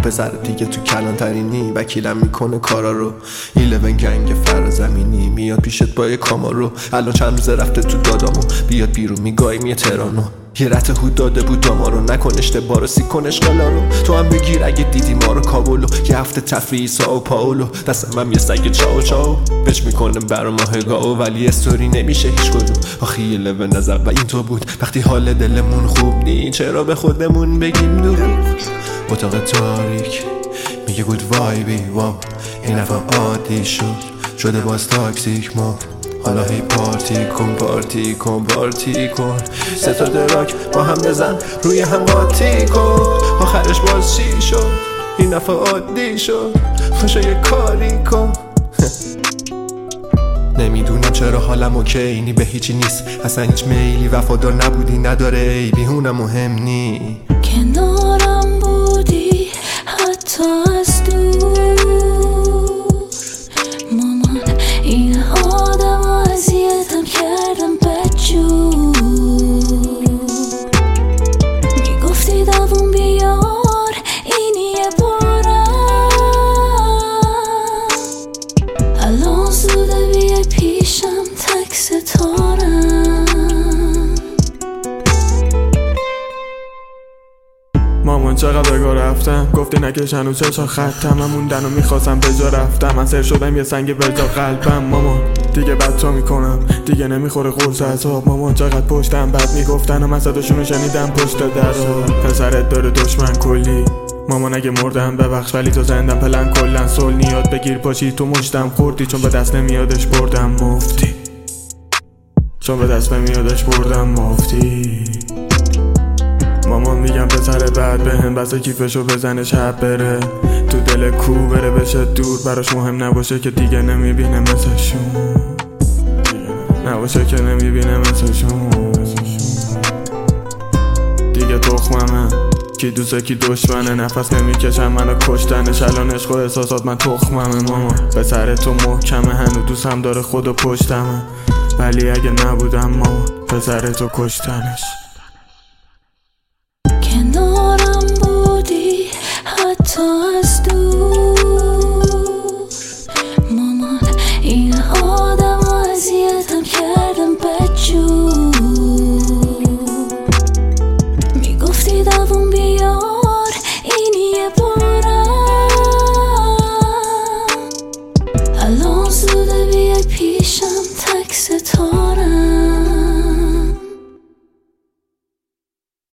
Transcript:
پسر دیگه تو کلانترینی وکیلم میکنه کارا رو. 11 گنگ فرازمینی میاد پیشت با یه کامارو. الان چند روزه رفته تو دادامو بیاد بیرون میگایم یه ترانو. یه رت هود داده بود دامارو نکن اشتباه رو سیکن اشغالا رو. تو هم بگیر اگه دیدی ما رو کابولو. یه هفته تفریحی ساو پاولو دستم هم یه سگ چاو چاو بچ میکنه برا ماه گاو ولی استوری نمیشه هیچ کدوم. آخه 11 از اول این تو بود وقتی حال دلمون خوب نی چرا به خودمون بگیم دروغ. اتاق تاریک میگه گود وایبی واو این دفعه عادی شده باز تاکسیک ما. حالا هی پارتی کن سه تا دراک با هم بزن روی هم قاطی کن. آخرش باز چی شد این دفعه عادی شد خوشا یه کاری کن. نمیدونم چرا حالم اوکی اینی به هیچی نیست اصلا هیچ میلی وفادار نبودی نداره ای بیهونه مهم نی. کنارم بودی حتی از دور مامان این آدم اذیتم کردم بدجور. میگفتی دووم بیار اینی یه بارم الان زوده بیای پیشم تکس تارم. مامان چقدر بگاه رفتم گفتی نکش هنوز چشا خطم من موندن و میخواستم به جا رفتم من سر شدم یه سنگ به جا قلبم. مامان دیگه بد تو میکنم دیگه نمیخوره قرص عذاب. مامان چقدر پشتم بد میگفتن و من صداشونو شنیدم پشت در. پسرت داره دشمن کلی مامان اگه مردم ببخش ولی تو زندم پلن کلن سول نیاد بگیر پاشی تو مشتم خوردی چون به دست نمیادش بردم مفتی چون به دست نمیادش بردم مفتی. مامان میگم پسر بعد بهم بسه کیفشو بزنه شب بره تو دل کو بره بشه دور براش مهم نباشه که دیگه نمیبینه مثلشون نباشه که نمیبینه مثلشون. دیگه تخممه کی دوسته کی دشمنه نفس نمیکشم منو کشتنش الان عشق و احساسات من تخممه. مامان پسر تو محکمه هنو دوستم داره خودو پشتمه ولی اگه نبودم مامان پسر تو کشتنش. کنارم بودی حتی از دور مامان این آدم اذیتم کردم بدجور. میگفتی دووم بیار اینی یه بار